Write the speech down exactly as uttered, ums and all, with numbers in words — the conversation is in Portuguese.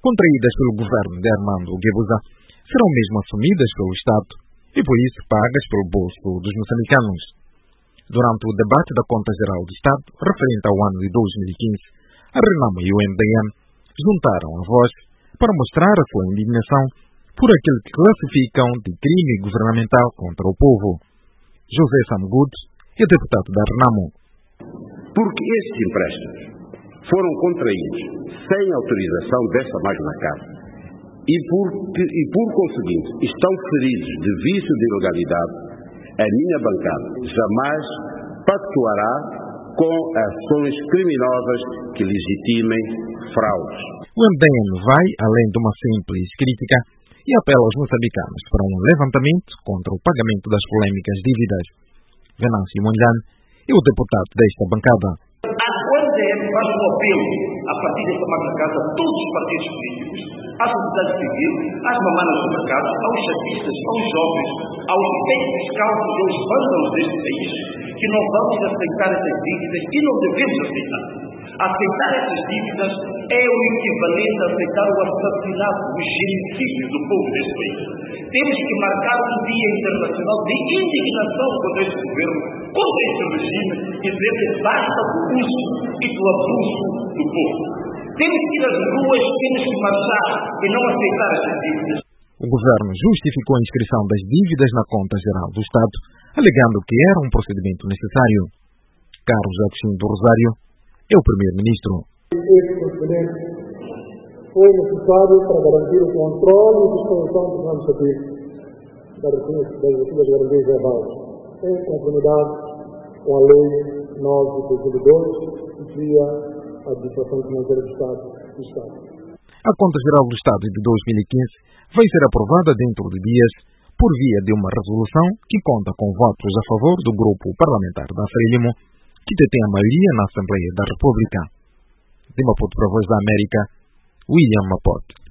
contraídas pelo governo de Armando Guebuza, serão mesmo assumidas pelo Estado e, por isso, pagas pelo bolso dos moçambicanos. Durante o debate da Conta Geral do Estado, referente ao ano de dois mil e quinze, a Renamo e o M D M juntaram a voz para mostrar a sua indignação por aquilo que classificam de crime governamental contra o povo. José Samgood é deputado da Renamo. Porque estes empréstimos foram contraídos sem autorização desta Magna Carta e por, e por conseguinte estão feridos de vício de ilegalidade, a minha bancada jamais pactuará com ações criminosas que legitimem fraudes. O M D M vai além de uma simples crítica e apela aos moçambicanos para um levantamento contra o pagamento das polêmicas dívidas. Venâncio Mondlane é o deputado desta bancada. O M D M faz um apelo a partir desta Magna Carta a todos os partidos políticos, à sociedade civil, às mamanas do mercado, aos chapistas, aos jovens, aos peitos calvos e aos vândalos deste país, que não vamos aceitar essas dívidas e não devemos aceitar. Aceitar essas dívidas é o equivalente a aceitar o assassinato, o genocídio do povo deste país. Temos que marcar um dia internacional de indignação contra este governo, contra este regime, e dizer que basta do uso e do abuso do povo. Temos que ir às ruas, temos que marchar e não aceitar essas dívidas. O governo justificou a inscrição das dívidas na Conta Geral do Estado, alegando que era um procedimento necessário. Carlos Agostinho do Rosário é o primeiro-ministro. Este procedimento foi necessário para garantir o controle e disposição do Banco Estativo das respectivas garantias verbais, em conformidade com a Lei nove de dois mil e dois, que cria a Administração Financeira do Estado. Do Estado. A Conta Geral do Estado de dois mil e quinze vai ser aprovada dentro de dias por via de uma resolução que conta com votos a favor do grupo parlamentar da Frelimo, que detém a maioria na Assembleia da República. De Maputo para a Voz da América, William Mapote.